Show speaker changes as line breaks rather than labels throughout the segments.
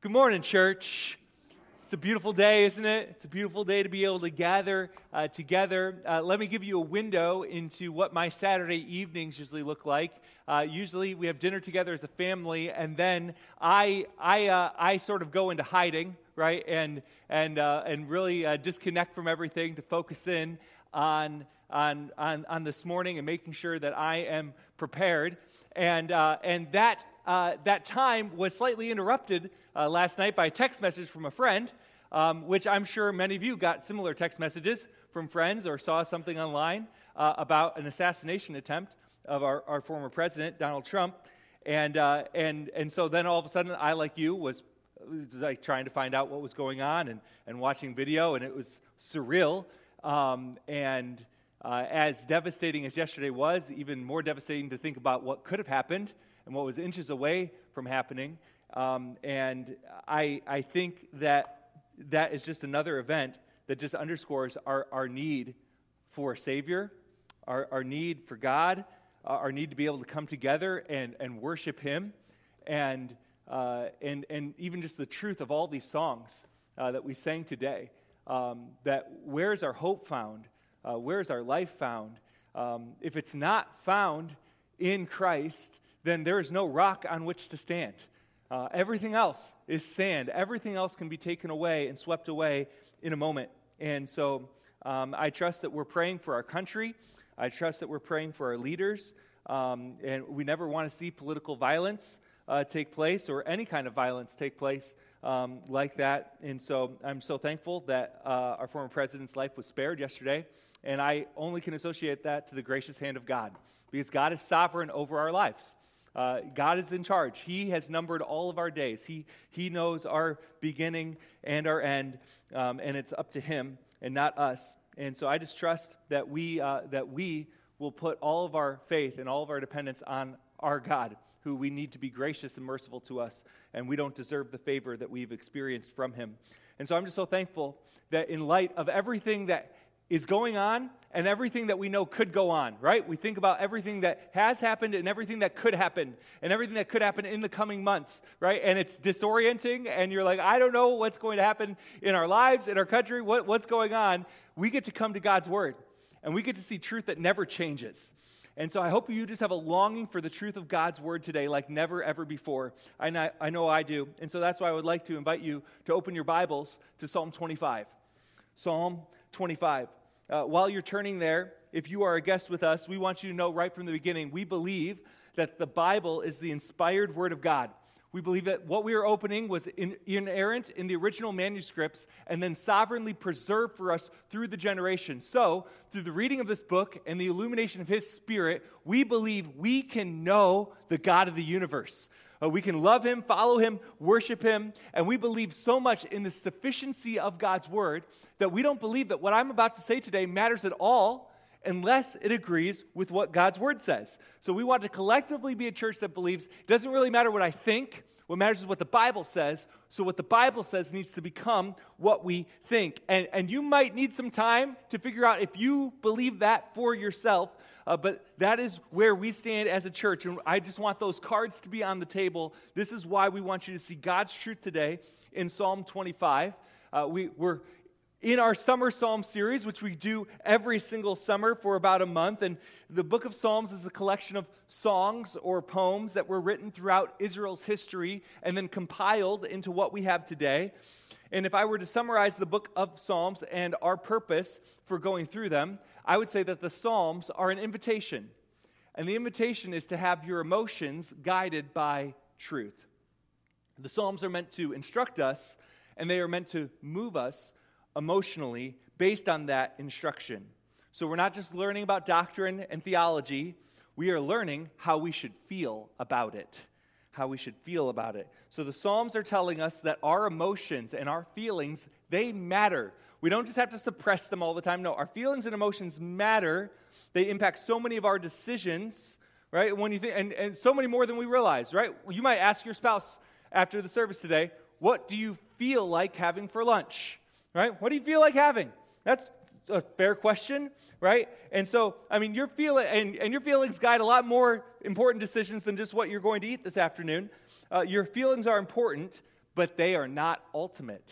Good morning, church. It's a beautiful day, isn't it? It's a beautiful day to be able to gather together. Let me give you a window into what my Saturday evenings usually look like. Usually we have dinner together as a family, and then I sort of go into hiding, right, and really disconnect from everything to focus in on this morning and making sure that I am prepared. And that time was slightly interrupted last night by a text message from a friend, which I'm sure many of you got similar text messages from friends or saw something online about an assassination attempt of our former president, Donald Trump. And so then all of a sudden, I, like you, was like trying to find out what was going on and watching video, and it was surreal. As devastating as yesterday was, even more devastating to think about what could have happened and what was inches away from happening. And I think that is just another event that just underscores our need for a Savior, our need for God, our need to be able to come together and worship Him, and even just the truth of all these songs that we sang today. That where's our hope found? Where's our life found? If it's not found in Christ, then there is no rock on which to stand. Everything else is sand. Everything else can be taken away and swept away in a moment. And so I trust that we're praying for our country. I trust that we're praying for our leaders. And we never want to see political violence take place or any kind of violence take place like that. And so I'm so thankful that our former president's life was spared yesterday. And I only can associate that to the gracious hand of God, because God is sovereign over our lives. God is in charge. He has numbered all of our days. He knows our beginning and our end, and it's up to Him and not us. And so I just trust that we will put all of our faith and all of our dependence on our God, who we need to be gracious and merciful to us, and we don't deserve the favor that we've experienced from Him. And so I'm just so thankful that in light of everything that is going on and everything that we know could go on, right? We think about everything that has happened and everything that could happen and everything that could happen in the coming months, right? And it's disorienting, and you're like, I don't know what's going to happen in our lives, in our country, what's going on. We get to come to God's Word, and we get to see truth that never changes. And so I hope you just have a longing for the truth of God's Word today like never, ever before. I know I do. And so that's why I would like to invite you to open your Bibles to Psalm 25. Psalm 25. While you're turning there, if you are a guest with us, we want you to know right from the beginning, we believe that the Bible is the inspired Word of God. We believe that what we are opening was inerrant in the original manuscripts and then sovereignly preserved for us through the generations. So, through the reading of this book and the illumination of His Spirit, we believe we can know the God of the universe. We can love Him, follow Him, worship Him, and we believe so much in the sufficiency of God's Word that we don't believe that what I'm about to say today matters at all unless it agrees with what God's Word says. So we want to collectively be a church that believes it doesn't really matter what I think, what matters is what the Bible says. So what the Bible says needs to become what we think. And you might need some time to figure out if you believe that for yourself. But that is where we stand as a church, and I just want those cards to be on the table. This is why we want you to see God's truth today in Psalm 25. We're in our summer psalm series, which we do every single summer for about a month, and the book of Psalms is a collection of songs or poems that were written throughout Israel's history and then compiled into what we have today. And if I were to summarize the book of Psalms and our purpose for going through them, I would say that the Psalms are an invitation. And the invitation is to have your emotions guided by truth. The Psalms are meant to instruct us, and they are meant to move us emotionally based on that instruction. So we're not just learning about doctrine and theology, we are learning how we should feel about it. How we should feel about it. So the Psalms are telling us that our emotions and our feelings, they matter. We don't just have to suppress them all the time. No, our feelings and emotions matter. They impact so many of our decisions, right? When you think, and so many more than we realize, right? You might ask your spouse after the service today, what do you feel like having for lunch, right? What do you feel like having? That's a fair question, right? And so, I mean, your feelings guide a lot more important decisions than just what you're going to eat this afternoon. Your feelings are important, but they are not ultimate.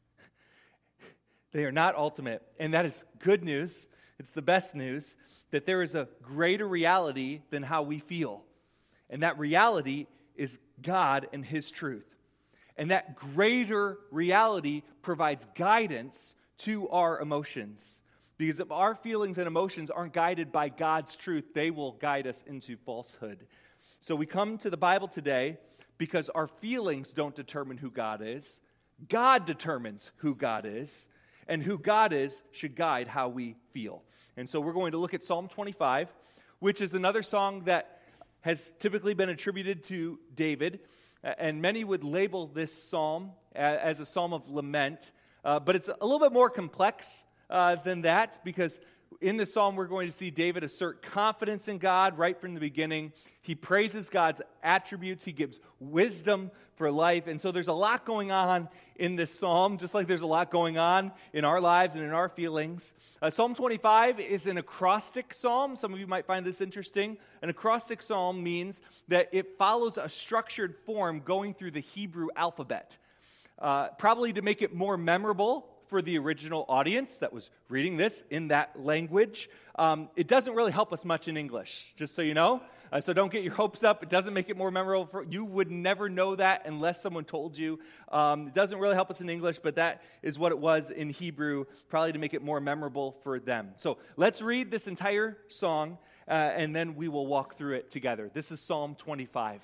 They are not ultimate. And that is good news. It's the best news that there is a greater reality than how we feel. And that reality is God and His truth. And that greater reality provides guidance to our emotions. Because if our feelings and emotions aren't guided by God's truth, they will guide us into falsehood. So we come to the Bible today because our feelings don't determine who God is. God determines who God is. And who God is should guide how we feel. And so we're going to look at Psalm 25, which is another song that has typically been attributed to David. And many would label this psalm as a psalm of lament. But it's a little bit more complex than that, because in this psalm we're going to see David assert confidence in God right from the beginning. He praises God's attributes. He gives wisdom for life. And so there's a lot going on in this psalm, just like there's a lot going on in our lives and in our feelings. Psalm 25 is an acrostic psalm. Some of you might find this interesting. An acrostic psalm means that it follows a structured form going through the Hebrew alphabet, probably to make it more memorable for the original audience that was reading this in that language. It doesn't really help us much in English, just so you know. So don't get your hopes up. It doesn't make it more memorable. You would never know that unless someone told you. It doesn't really help us in English, but that is what it was in Hebrew, probably to make it more memorable for them. So let's read this entire song, and then we will walk through it together. This is Psalm 25.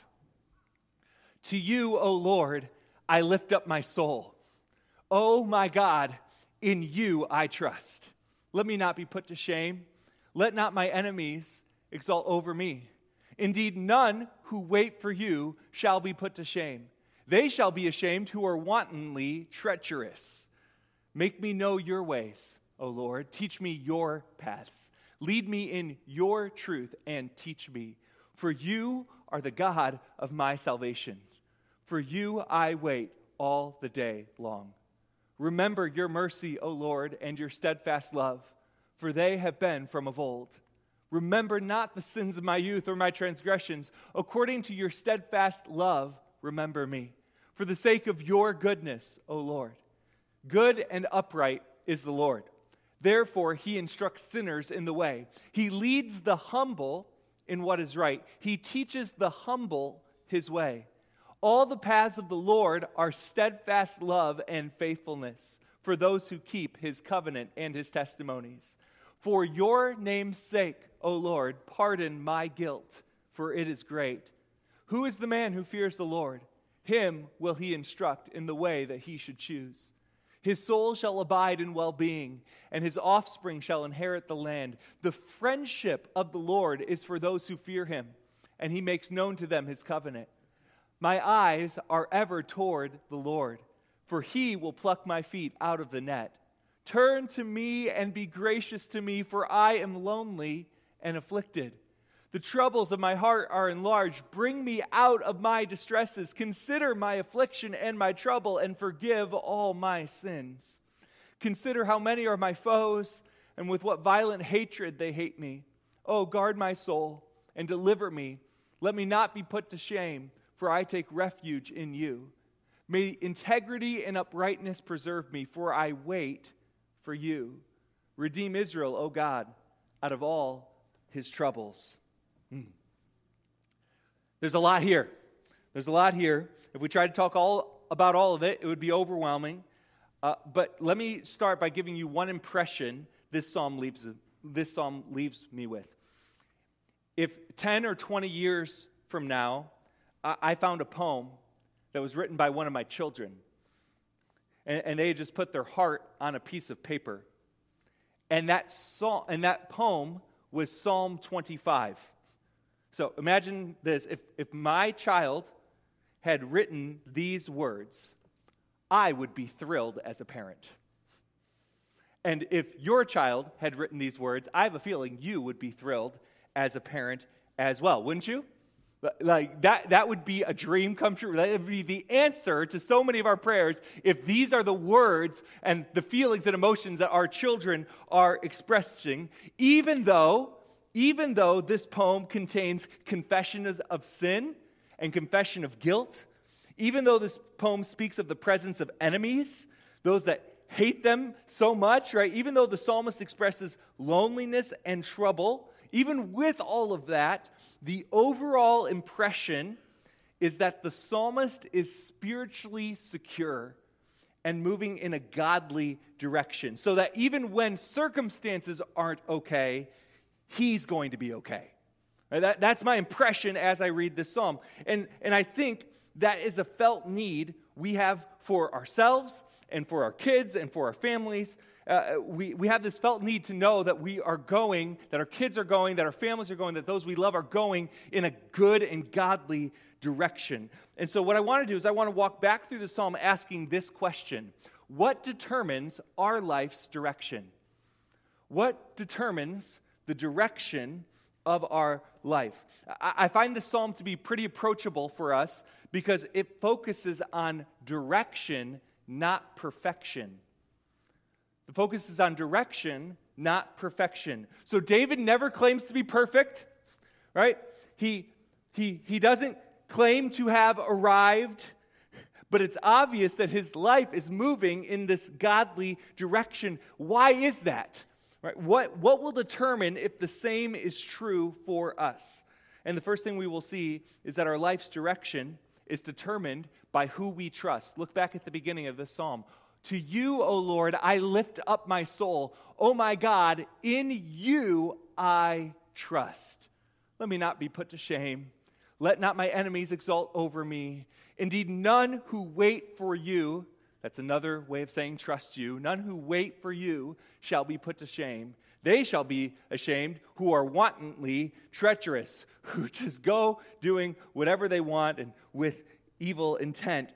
To you, O Lord, I lift up my soul. O my God, in you I trust. Let me not be put to shame. Let not my enemies exult over me. Indeed, none who wait for you shall be put to shame. They shall be ashamed who are wantonly treacherous. Make me know your ways, O Lord. Teach me your paths. Lead me in your truth and teach me. For you are the God of my salvation. For you I wait all the day long. Remember your mercy, O Lord, and your steadfast love, for they have been from of old. Remember not the sins of my youth or my transgressions. According to your steadfast love, remember me. For the sake of your goodness, O Lord. Good and upright is the Lord. Therefore, he instructs sinners in the way. He leads the humble in what is right. He teaches the humble his way. All the paths of the Lord are steadfast love and faithfulness for those who keep his covenant and his testimonies. For your name's sake, O Lord, pardon my guilt, for it is great. Who is the man who fears the Lord? Him will he instruct in the way that he should choose. His soul shall abide in well-being, and his offspring shall inherit the land. The friendship of the Lord is for those who fear him, and he makes known to them his covenant. My eyes are ever toward the Lord, for he will pluck my feet out of the net. Turn to me and be gracious to me, for I am lonely and afflicted. The troubles of my heart are enlarged. Bring me out of my distresses. Consider my affliction and my trouble, and forgive all my sins. Consider how many are my foes, and with what violent hatred they hate me. Oh, guard my soul and deliver me. Let me not be put to shame, for I take refuge in you. May integrity and uprightness preserve me, for I wait for you. Redeem Israel, O God, out of all his troubles. There's a lot here. There's a lot here. If we tried to talk about all of it, it would be overwhelming. But let me start by giving you one impression this psalm leaves me with. If 10 or 20 years from now, I found a poem that was written by one of my children, and they had just put their heart on a piece of paper, and that poem was Psalm 25. So imagine this: if my child had written these words, I would be thrilled as a parent. And if your child had written these words, I have a feeling you would be thrilled as a parent as well, wouldn't you? Like that would be a dream come true. That would be the answer to so many of our prayers if these are the words and the feelings and emotions that our children are expressing, even though this poem contains confession of sin and confession of guilt, Even though this poem speaks of the presence of enemies, those that hate them so much, right? Even though the psalmist expresses loneliness and trouble, even with all of that, the overall impression is that the psalmist is spiritually secure and moving in a godly direction, so that even when circumstances aren't okay, he's going to be okay. Right? That's my impression as I read this psalm. And I think that is a felt need we have for ourselves and for our kids and for our families. We have this felt need to know that we are going, that our kids are going, that our families are going, that those we love are going in a good and godly direction. And so what I want to do is I want to walk back through the psalm asking this question: what determines our life's direction? What determines the direction of our life? I find this psalm to be pretty approachable for us because it focuses on direction, not perfection. The focus is on direction, not perfection. So David never claims to be perfect, right? He doesn't claim to have arrived, but it's obvious that his life is moving in this godly direction. Why is that? Right? What will determine if the same is true for us? And the first thing we will see is that our life's direction is determined by who we trust. Look back at the beginning of this psalm. To you, O Lord, I lift up my soul. O my God, in you I trust. Let me not be put to shame. Let not my enemies exult over me. Indeed, none who wait for you, that's another way of saying trust you, none who wait for you shall be put to shame. They shall be ashamed who are wantonly treacherous, who just go doing whatever they want and with evil intent.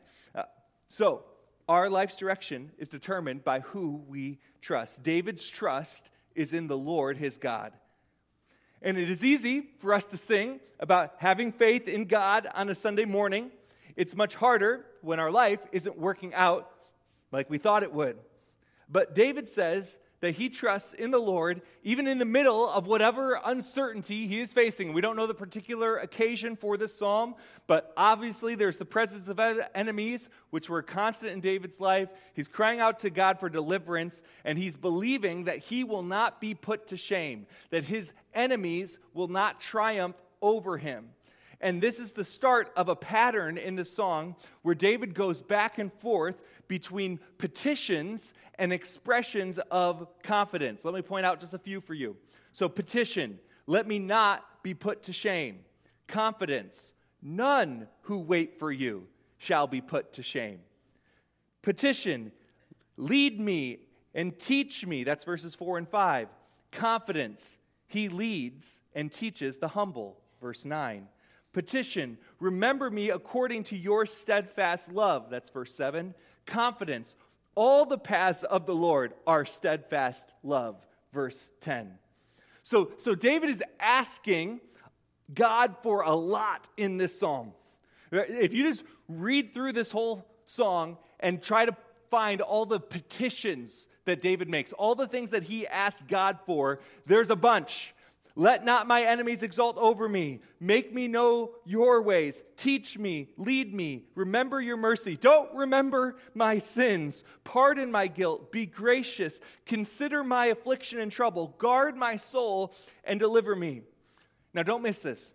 So, our life's direction is determined by who we trust. David's trust is in the Lord, his God. And it is easy for us to sing about having faith in God on a Sunday morning. It's much harder when our life isn't working out like we thought it would. But David says that he trusts in the Lord even in the middle of whatever uncertainty he is facing. We don't know the particular occasion for this psalm, but obviously there's the presence of enemies, which were constant in David's life. He's crying out to God for deliverance, and he's believing that he will not be put to shame, that his enemies will not triumph over him. And this is the start of a pattern in the song where David goes back and forth between petitions and expressions of confidence. Let me point out just a few for you. So petition, let me not be put to shame. Confidence, none who wait for you shall be put to shame. Petition, lead me and teach me. That's verses 4 and 5. Confidence, he leads and teaches the humble. Verse 9. Petition, remember me according to your steadfast love. That's verse 7. Confidence, all the paths of the Lord are steadfast love. Verse 10. So David is asking God for a lot in this psalm. If you just read through this whole song and try to find all the petitions that David makes, all the things that he asks God for, there's a bunch. Let not my enemies exult over me. Make me know your ways. Teach me, lead me. Remember your mercy. Don't remember my sins. Pardon my guilt. Be gracious. Consider my affliction and trouble. Guard my soul and deliver me. Now don't miss this.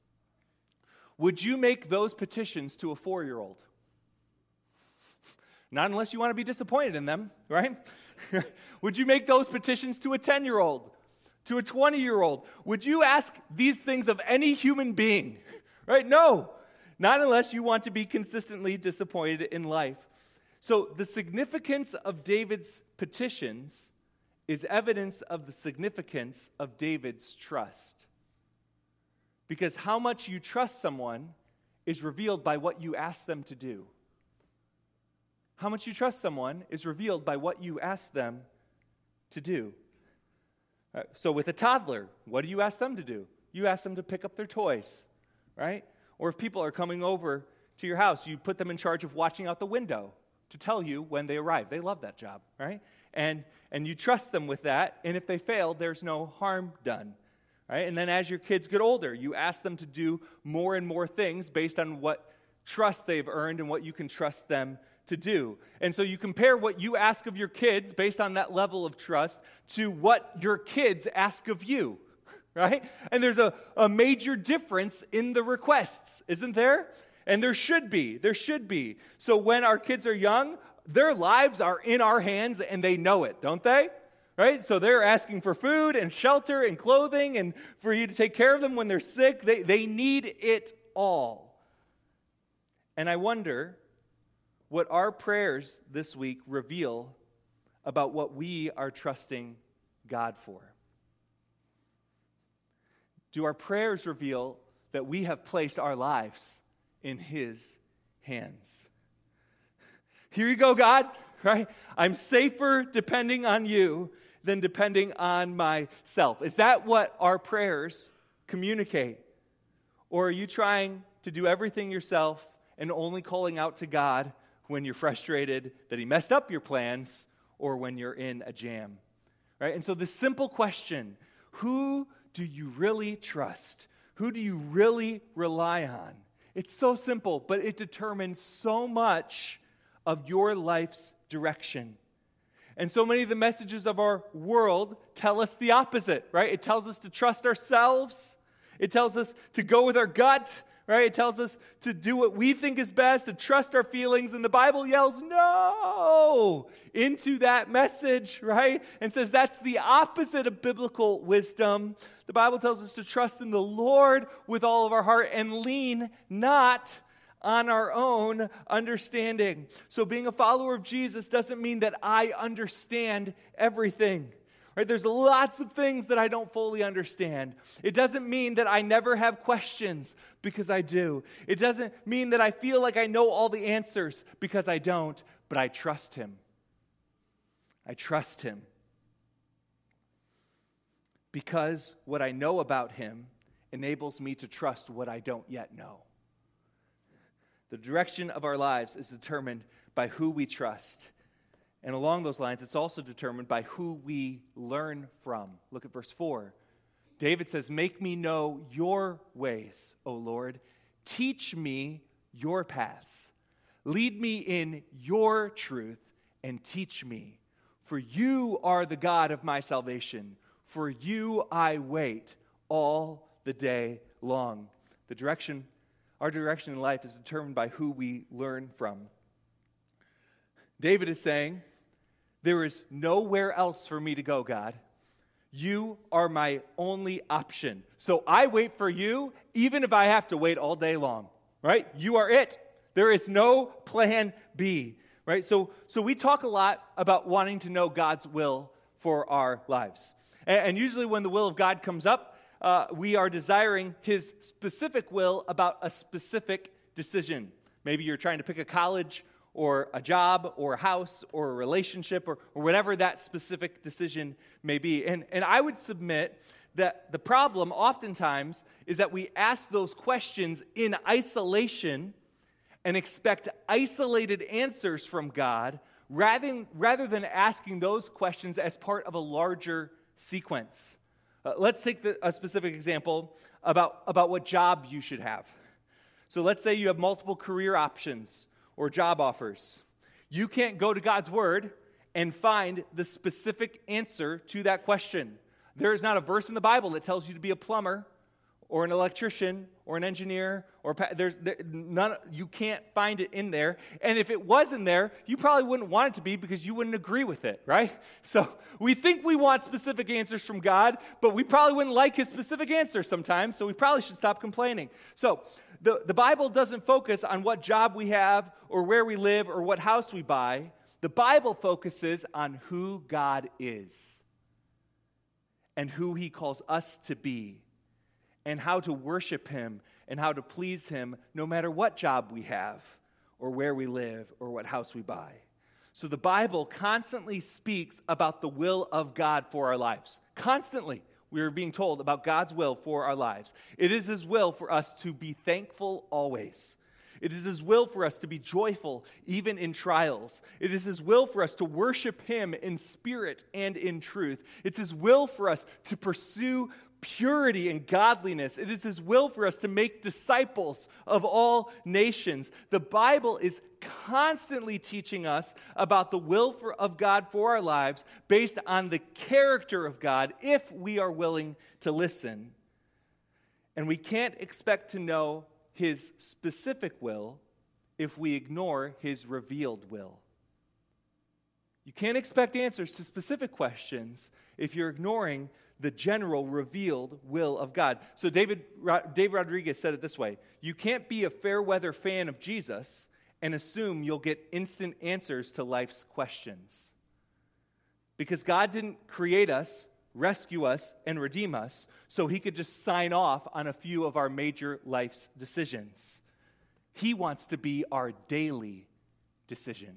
Would you make those petitions to a 4-year-old? Not unless you want to be disappointed in them, right? Would you make those petitions to a 10-year-old? To a 20-year-old? Would you ask these things of any human being? Right? No. Not unless you want to be consistently disappointed in life. So the significance of David's petitions is evidence of the significance of David's trust. Because how much you trust someone is revealed by what you ask them to do. How much you trust someone is revealed by what you ask them to do. So with a toddler, what do you ask them to do? You ask them to pick up their toys, right? Or if people are coming over to your house, you put them in charge of watching out the window to tell you when they arrive. They love that job, right? And you trust them with that, and if they fail, there's no harm done, right? And then as your kids get older, you ask them to do more and more things based on what trust they've earned and what you can trust them to do. And so you compare what you ask of your kids based on that level of trust to what your kids ask of you, right? And there's a major difference in the requests, isn't there? And there should be. So when our kids are young, their lives are in our hands and they know it, don't they? Right? So they're asking for food and shelter and clothing and for you to take care of them when they're sick. They need it all. And I wonder what our prayers this week reveal about what we are trusting God for. Do our prayers reveal that we have placed our lives in His hands? Here you go, God, right? I'm safer depending on you than depending on myself. Is that what our prayers communicate? Or are you trying to do everything yourself and only calling out to God when you're frustrated that He messed up your plans or when you're in a jam? Right? And so the simple question, who do you really trust? Who do you really rely on? It's so simple, but it determines so much of your life's direction. And so many of the messages of our world tell us the opposite, right? It tells us to trust ourselves. It tells us to go with our gut, right? It tells us to do what we think is best, to trust our feelings. And the Bible yells no into that message, right? And says that's the opposite of biblical wisdom. The Bible tells us to trust in the Lord with all of our heart and lean not on our own understanding. So being a follower of Jesus doesn't mean that I understand everything. Right? There's lots of things that I don't fully understand. It doesn't mean that I never have questions, because I do. It doesn't mean that I feel like I know all the answers, because I don't, but I trust Him. I trust Him. Because what I know about Him enables me to trust what I don't yet know. The direction of our lives is determined by who we trust. And along those lines, it's also determined by who we learn from. Look at verse 4. David says, "Make me know your ways, O Lord. Teach me your paths. Lead me in your truth and teach me. For you are the God of my salvation. For you I wait all the day long." Our direction in life is determined by who we learn from. David is saying, there is nowhere else for me to go, God. You are my only option. So I wait for you, even if I have to wait all day long, right? You are it. There is no plan B, right? So we talk a lot about wanting to know God's will for our lives. And usually when the will of God comes up, we are desiring His specific will about a specific decision. Maybe you're trying to pick a college or a job or a house or a relationship or whatever that specific decision may be. And I would submit that the problem oftentimes is that we ask those questions in isolation and expect isolated answers from God rather than asking those questions as part of a larger sequence. Let's take a specific example about what job you should have. So let's say you have multiple career options or job offers. You can't go to God's Word and find the specific answer to that question. There is not a verse in the Bible that tells you to be a plumber or an electrician or an engineer or you can't find it in there. And if it was in there, you probably wouldn't want it to be because you wouldn't agree with it, right? So we think we want specific answers from God, but we probably wouldn't like His specific answer sometimes, so we probably should stop complaining. So the Bible doesn't focus on what job we have or where we live or what house we buy. The Bible focuses on who God is and who He calls us to be, and how to worship Him and how to please Him no matter what job we have or where we live or what house we buy. So the Bible constantly speaks about the will of God for our lives. Constantly, we are being told about God's will for our lives. It is His will for us to be thankful always. It is His will for us to be joyful even in trials. It is His will for us to worship Him in spirit and in truth. It's His will for us to pursue purity and godliness. It is his will for us to make disciples of all nations. The Bible is constantly teaching us about the will of God for our lives based on the character of God if we are willing to listen. And we can't expect to know his specific will if we ignore his revealed will. You can't expect answers to specific questions if you're ignoring the general revealed will of God. So Dave Rodriguez said it this way: you can't be a fair weather fan of Jesus and assume you'll get instant answers to life's questions. Because God didn't create us, rescue us, and redeem us so he could just sign off on a few of our major life's decisions. He wants to be our daily decision.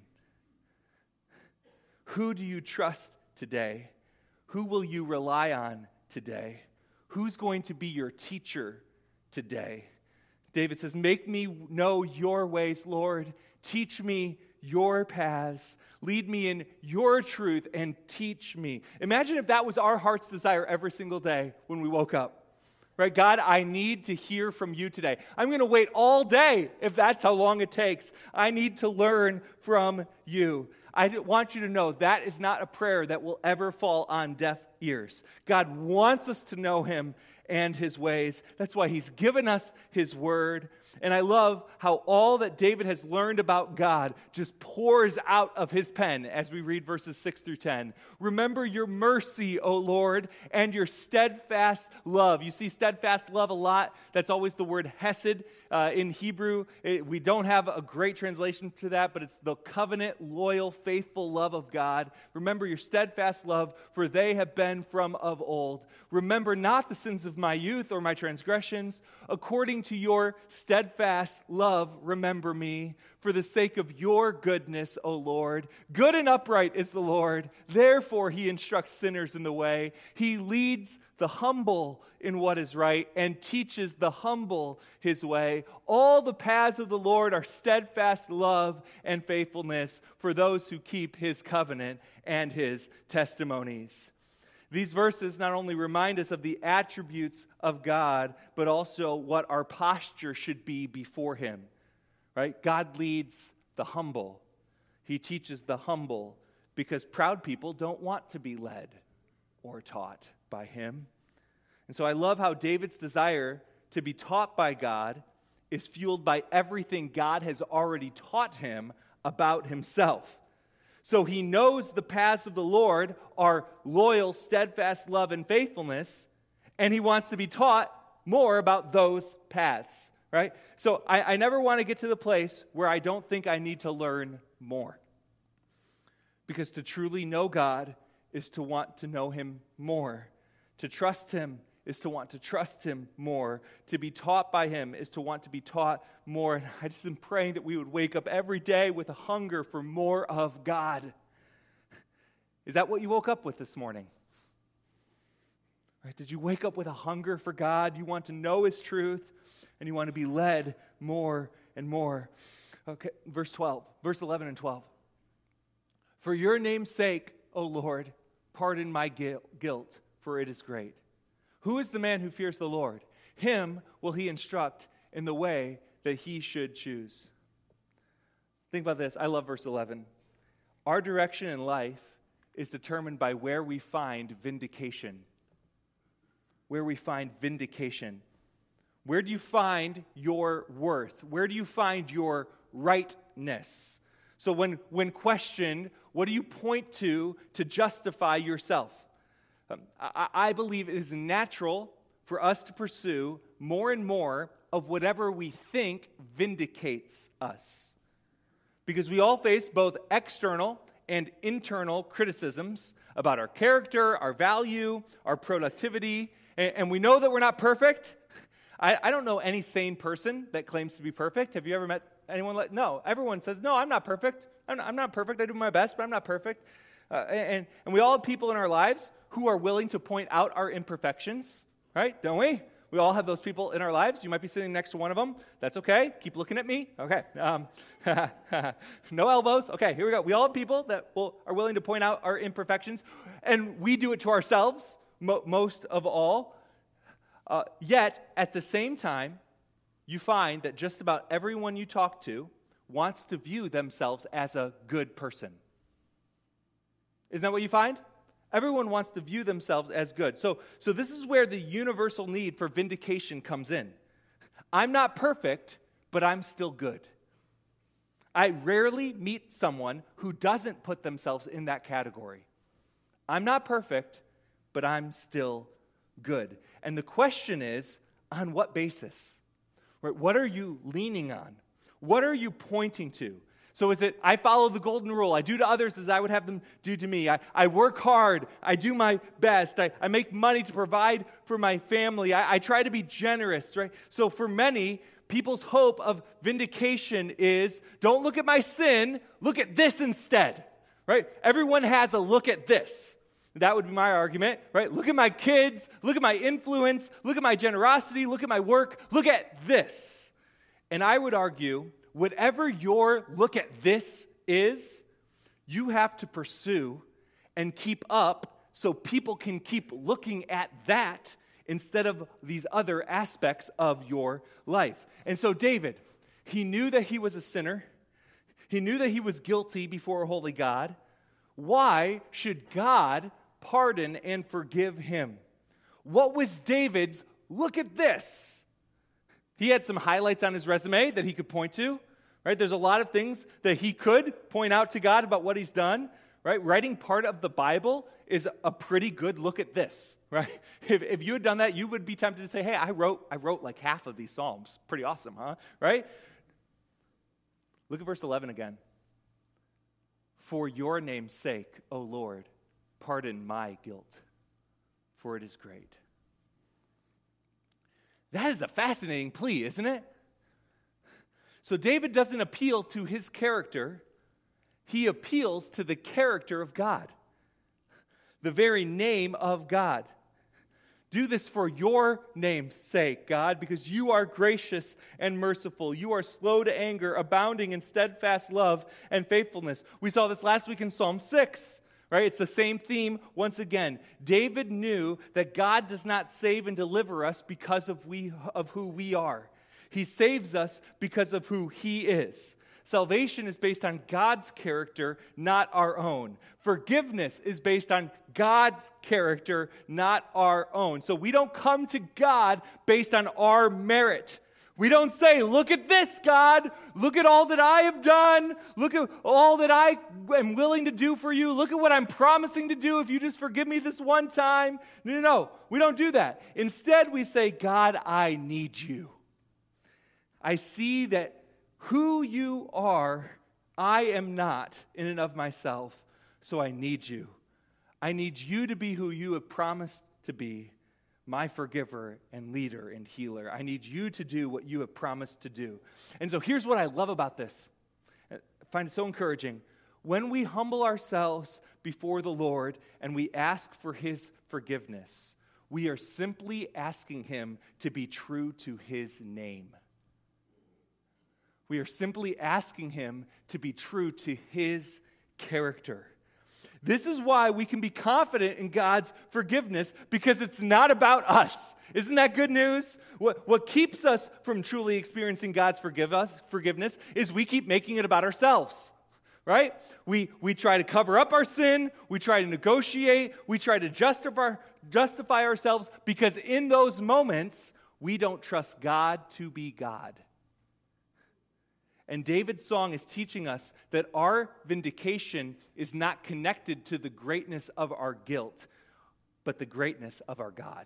Who do you trust today? Who will you rely on today? Who's going to be your teacher today? David says, make me know your ways, Lord. Teach me your paths. Lead me in your truth and teach me. Imagine if that was our heart's desire every single day when we woke up. Right? God, I need to hear from you today. I'm going to wait all day if that's how long it takes. I need to learn from you. I want you to know that is not a prayer that will ever fall on deaf ears. God wants us to know him and his ways. That's why he's given us his word. And I love how all that David has learned about God just pours out of his pen as we read verses 6 through 10. Remember your mercy, O Lord, and your steadfast love. You see steadfast love a lot. That's always the word hesed in Hebrew. We don't have a great translation to that, but it's the covenant, loyal, faithful love of God. Remember your steadfast love, for they have been from of old. Remember not the sins of my youth or my transgressions. According to your steadfast love, remember me. For the sake of your goodness, O Lord. Good and upright is the Lord. Therefore he instructs sinners in the way. He leads the humble in what is right and teaches the humble his way. All the paths of the Lord are steadfast love and faithfulness for those who keep his covenant and his testimonies. These verses not only remind us of the attributes of God, but also what our posture should be before him. Right? God leads the humble. He teaches the humble because proud people don't want to be led or taught by him. And so I love how David's desire to be taught by God is fueled by everything God has already taught him about himself. So he knows the paths of the Lord are loyal, steadfast love and faithfulness, and he wants to be taught more about those paths, right? So I never want to get to the place where I don't think I need to learn more. Because to truly know God is to want to know him more. To trust him is to want to trust him more. To be taught by him is to want to be taught more. And I just am praying that we would wake up every day with a hunger for more of God. Is that what you woke up with this morning? Right? Did you wake up with a hunger for God? You want to know his truth, and you want to be led more and more. Okay, verse 11 and 12. For your name's sake, O Lord, pardon my guilt, for it is great. Who is the man who fears the Lord? Him will he instruct in the way that he should choose. Think about this. I love verse 11. Our direction in life is determined by where we find vindication. Where we find vindication. Where do you find your worth? Where do you find your rightness? So when questioned, what do you point to justify yourself? I believe it is natural for us to pursue more and more of whatever we think vindicates us. Because we all face both external and internal criticisms about our character, our value, our productivity, and we know that we're not perfect. I don't know any sane person that claims to be perfect. Have you ever met anyone like, no, everyone says, no, I'm not perfect. I'm not perfect. I do my best, but I'm not perfect. And we all have people in our lives who are willing to point out our imperfections, right? Don't we? We all have those people in our lives. You might be sitting next to one of them. That's okay. Keep looking at me. Okay. No elbows. Okay, here we go. We all have people that are willing to point out our imperfections, and we do it to ourselves most of all. Yet, at the same time, you find that just about everyone you talk to wants to view themselves as a good person. Isn't that what you find? Everyone wants to view themselves as good. So this is where the universal need for vindication comes in. I'm not perfect, but I'm still good. I rarely meet someone who doesn't put themselves in that category. I'm not perfect, but I'm still good. And the question is, on what basis? Right? What are you leaning on? What are you pointing to? So is it, I follow the golden rule. I do to others as I would have them do to me. I work hard. I do my best. I make money to provide for my family. I try to be generous, right? So for many, people's hope of vindication is, don't look at my sin, look at this instead, right? Everyone has a look at this. That would be my argument, right? Look at my kids, look at my influence, look at my generosity, look at my work, look at this. And I would argue, whatever your look at this is, you have to pursue and keep up so people can keep looking at that instead of these other aspects of your life. And so David, he knew that he was a sinner. He knew that he was guilty before a holy God. Why should God pardon and forgive him? What was David's look at this? He had some highlights on his resume that he could point to, right? There's a lot of things that he could point out to God about what he's done, right? Writing part of the Bible is a pretty good look at this, right? If you had done that, you would be tempted to say, hey, I wrote like half of these Psalms. Pretty awesome, huh? Right? Look at verse 11 again. For your name's sake, O Lord, pardon my guilt, for it is great. That is a fascinating plea, isn't it? So David doesn't appeal to his character. He appeals to the character of God, the very name of God. Do this for your name's sake, God, because you are gracious and merciful. You are slow to anger, abounding in steadfast love and faithfulness. We saw this last week in Psalm 6. Right? It's the same theme once again. David knew that God does not save and deliver us because of who we are. He saves us because of who he is. Salvation is based on God's character, not our own. Forgiveness is based on God's character, not our own. So we don't come to God based on our merit. We don't say, look at this, God. Look at all that I have done. Look at all that I am willing to do for you. Look at what I'm promising to do if you just forgive me this one time. No. We don't do that. Instead, we say, God, I need you. I see that who you are, I am not in and of myself, so I need you. I need you to be who you have promised to be. My forgiver and leader and healer. I need you to do what you have promised to do. And so here's what I love about this. I find it so encouraging. When we humble ourselves before the Lord and we ask for his forgiveness, we are simply asking him to be true to his name. We are simply asking him to be true to his character. This is why we can be confident in God's forgiveness, because it's not about us. Isn't that good news? What keeps us from truly experiencing God's forgiveness is we keep making it about ourselves, right? We try to cover up our sin. We try to negotiate. We try to justify ourselves, because in those moments, we don't trust God to be God. And David's song is teaching us that our vindication is not connected to the greatness of our guilt, but the greatness of our God.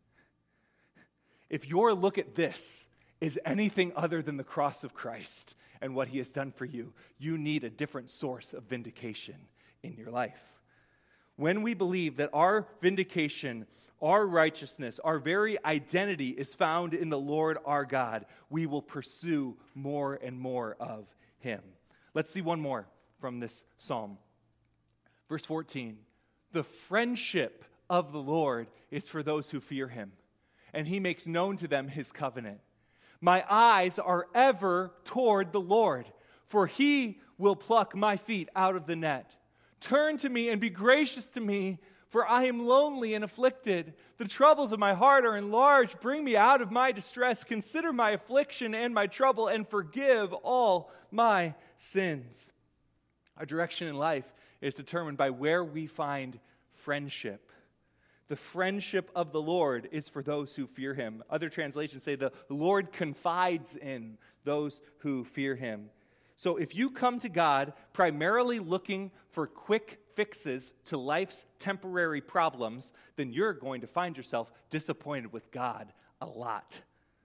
If your look at this is anything other than the cross of Christ and what he has done for you, you need a different source of vindication in your life. When we believe that our vindication, our righteousness, our very identity is found in the Lord our God, we will pursue more and more of him. Let's see one more from this psalm. Verse 14, the friendship of the Lord is for those who fear him, and he makes known to them his covenant. My eyes are ever toward the Lord, for he will pluck my feet out of the net. Turn to me and be gracious to me, For I am lonely and afflicted. The troubles of my heart are enlarged. Bring me out of my distress. Consider my affliction and my trouble, and forgive all my sins. Our direction in life is determined by where we find friendship. The friendship of the Lord is for those who fear him. Other translations say the Lord confides in those who fear him. So if you come to God primarily looking for quick fixes to life's temporary problems, then you're going to find yourself disappointed with God a lot.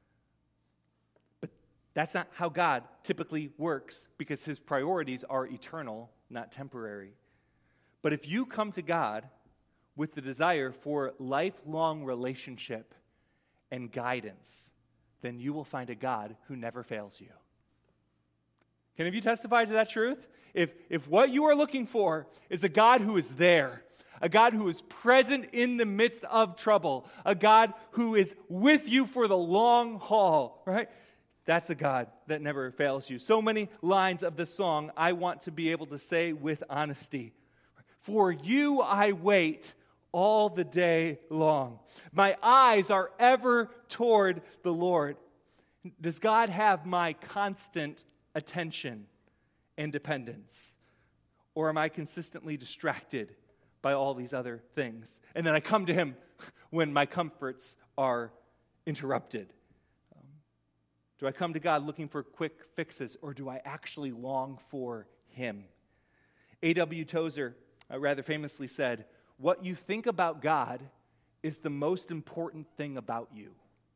But that's not how God typically works, because his priorities are eternal, not temporary. But if you come to God with the desire for lifelong relationship and guidance, then you will find a God who never fails you. Can any of you testify to that truth? If what you are looking for is a God who is there, a God who is present in the midst of trouble, a God who is with you for the long haul, right? That's a God that never fails you. So many lines of this song I want to be able to say with honesty. For you I wait all the day long. My eyes are ever toward the Lord. Does God have my constant attention and dependence? Or am I consistently distracted by all these other things? And then I come to him when my comforts are interrupted. Do I come to God looking for quick fixes, or do I actually long for him? A.W. Tozer rather famously said, "What you think about God is the most important thing about you."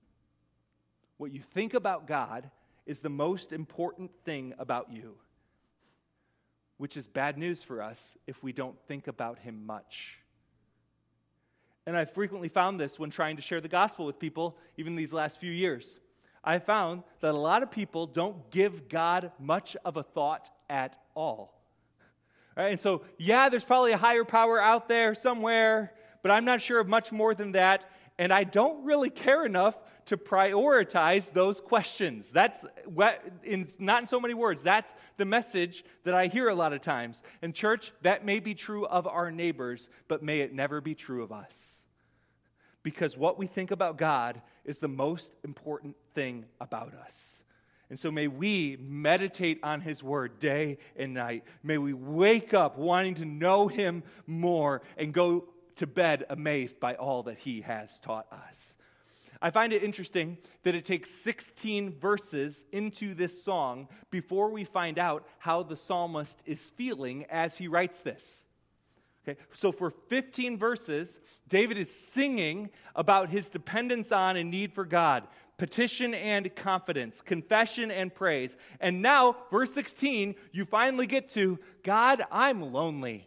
What you think about God is the most important thing about you, which is bad news for us if we don't think about him much. And I've frequently found this when trying to share the gospel with people, even these last few years. I found that a lot of people don't give God much of a thought at all. Right? And so, yeah, there's probably a higher power out there somewhere, but I'm not sure of much more than that, and I don't really care enough to prioritize those questions. That's not in so many words. That's the message that I hear a lot of times. And church, that may be true of our neighbors, but may it never be true of us. Because what we think about God is the most important thing about us. And so may we meditate on his word day and night. May we wake up wanting to know him more and go to bed amazed by all that he has taught us. I find it interesting that it takes 16 verses into this song before we find out how the psalmist is feeling as he writes this. Okay, so for 15 verses, David is singing about his dependence on and need for God, petition and confidence, confession and praise. And now, verse 16, you finally get to, God, I'm lonely.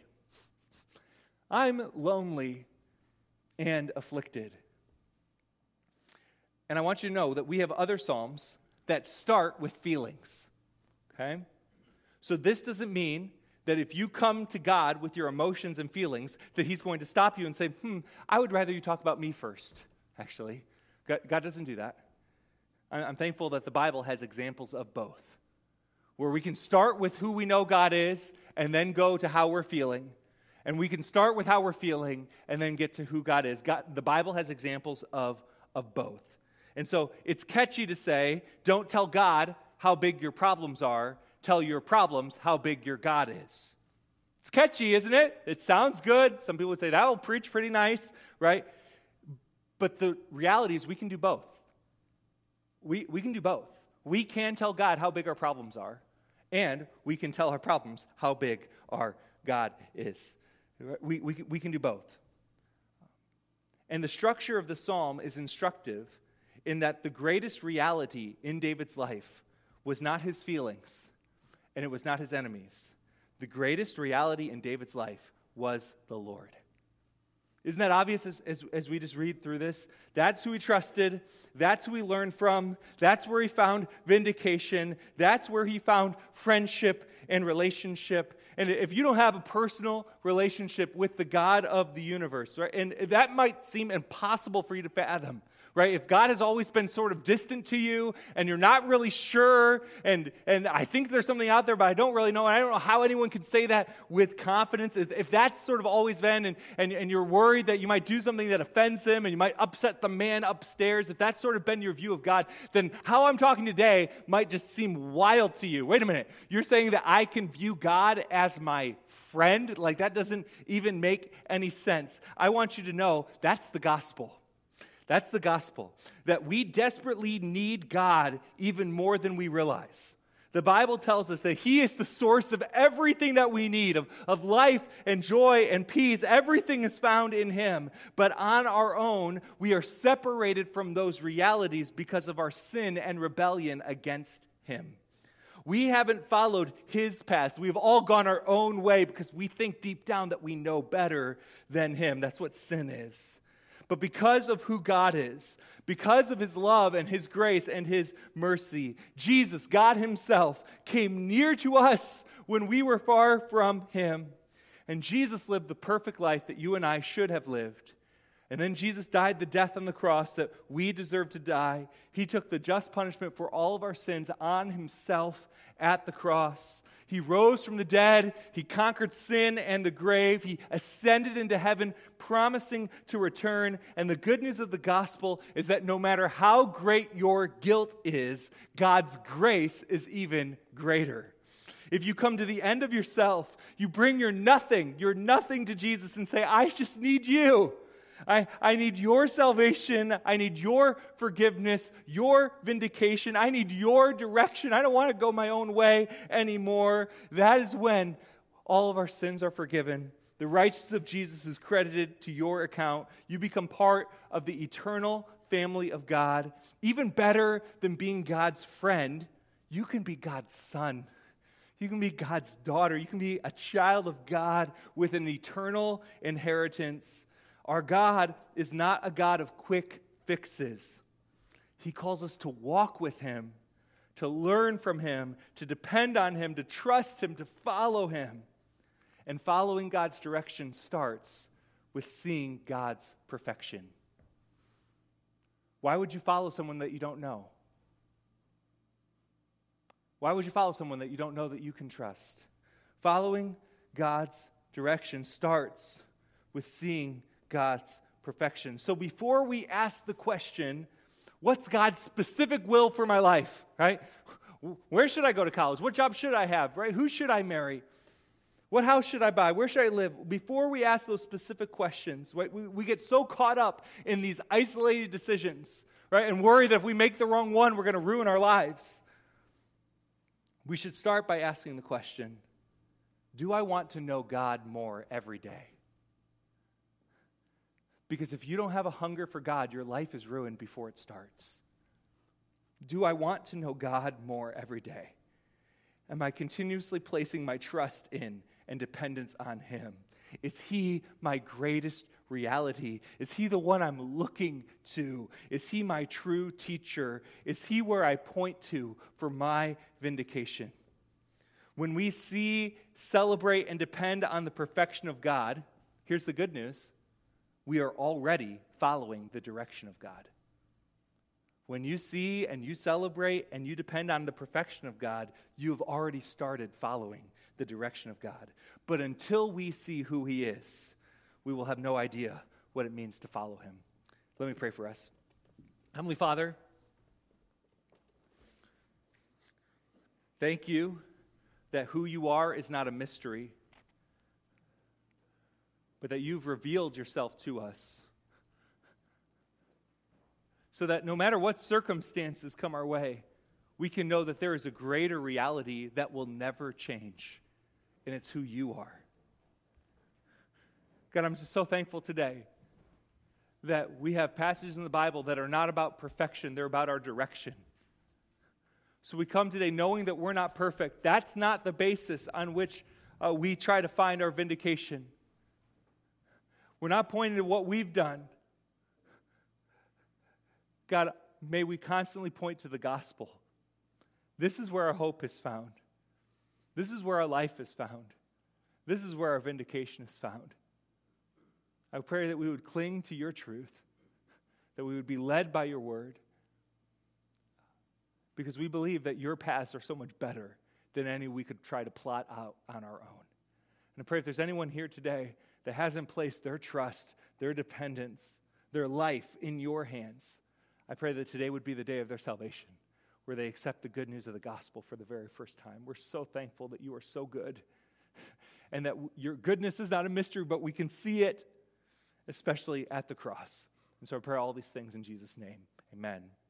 I'm lonely and afflicted. And I want you to know that we have other psalms that start with feelings. Okay? So this doesn't mean that if you come to God with your emotions and feelings, that he's going to stop you and say, I would rather you talk about me first, actually. God doesn't do that. I'm thankful that the Bible has examples of both, where we can start with who we know God is and then go to how we're feeling. And we can start with how we're feeling and then get to who God is. The Bible has examples of both. And so it's catchy to say, don't tell God how big your problems are. Tell your problems how big your God is. It's catchy, isn't it? It sounds good. Some people would say, that will preach pretty nice, right? But the reality is we can do both. We can do both. We can tell God how big our problems are, and we can tell our problems how big our God is. We can do both. And the structure of the psalm is instructive in that the greatest reality in David's life was not his feelings, and it was not his enemies. The greatest reality in David's life was the Lord. Isn't that obvious as we just read through this? That's who he trusted. That's who he learned from. That's where he found vindication. That's where he found friendship and relationship. And if you don't have a personal relationship with the God of the universe, right, and that might seem impossible for you to fathom, right? If God has always been sort of distant to you and you're not really sure, and I think there's something out there, but I don't really know, and I don't know how anyone can say that with confidence. If that's sort of always been, and you're worried that you might do something that offends him and you might upset the man upstairs, if that's sort of been your view of God, then how I'm talking today might just seem wild to you. Wait a minute. You're saying that I can view God as my friend? Like, that doesn't even make any sense. I want you to know that's the gospel. That's the gospel, that we desperately need God even more than we realize. The Bible tells us that he is the source of everything that we need, of life and joy and peace. Everything is found in him. But on our own, we are separated from those realities because of our sin and rebellion against him. We haven't followed his paths. We've all gone our own way because we think deep down that we know better than him. That's what sin is. But because of who God is, because of his love and his grace and his mercy, Jesus, God himself, came near to us when we were far from him. And Jesus lived the perfect life that you and I should have lived. And then Jesus died the death on the cross that we deserve to die. He took the just punishment for all of our sins on himself at the cross. He rose from the dead. He conquered sin and the grave. He ascended into heaven, promising to return. And the good news of the gospel is that no matter how great your guilt is, God's grace is even greater. If you come to the end of yourself, you bring your nothing to Jesus and say, I just need you. I need your salvation. I need your forgiveness, your vindication. I need your direction. I don't want to go my own way anymore. That is when all of our sins are forgiven. The righteousness of Jesus is credited to your account. You become part of the eternal family of God. Even better than being God's friend, you can be God's son. You can be God's daughter. You can be a child of God with an eternal inheritance. Our God is not a God of quick fixes. He calls us to walk with him, to learn from him, to depend on him, to trust him, to follow him. And following God's direction starts with seeing God's perfection. Why would you follow someone that you don't know? Why would you follow someone that you don't know that you can trust? Following God's direction starts with seeing God's perfection. So before we ask the question, what's God's specific will for my life, right? Where should I go to college? What job should I have, right? Who should I marry? What house should I buy? Where should I live? Before we ask those specific questions, right, we get so caught up in these isolated decisions, right, and worry that if we make the wrong one, we're going to ruin our lives. We should start by asking the question, do I want to know God more every day? Because if you don't have a hunger for God, your life is ruined before it starts. Do I want to know God more every day? Am I continuously placing my trust in and dependence on him? Is he my greatest reality? Is he the one I'm looking to? Is he my true teacher? Is he where I point to for my vindication? When we see, celebrate, and depend on the perfection of God, here's the good news. We are already following the direction of God. When you see and you celebrate and you depend on the perfection of God, you have already started following the direction of God. But until we see who he is, we will have no idea what it means to follow him. Let me pray for us. Heavenly Father, thank you that who you are is not a mystery, but that you've revealed yourself to us so that no matter what circumstances come our way, we can know that there is a greater reality that will never change, and it's who you are. God, I'm just so thankful today that we have passages in the Bible that are not about perfection, they're about our direction. So we come today knowing that we're not perfect. That's not the basis on which we try to find our vindication. We're not pointing to what we've done. God, may we constantly point to the gospel. This is where our hope is found. This is where our life is found. This is where our vindication is found. I pray that we would cling to your truth, that we would be led by your word, because we believe that your paths are so much better than any we could try to plot out on our own. And I pray if there's anyone here today that hasn't placed their trust, their dependence, their life in your hands, I pray that today would be the day of their salvation, where they accept the good news of the gospel for the very first time. We're so thankful that you are so good, and that your goodness is not a mystery, but we can see it, especially at the cross. And so I pray all these things in Jesus' name. Amen.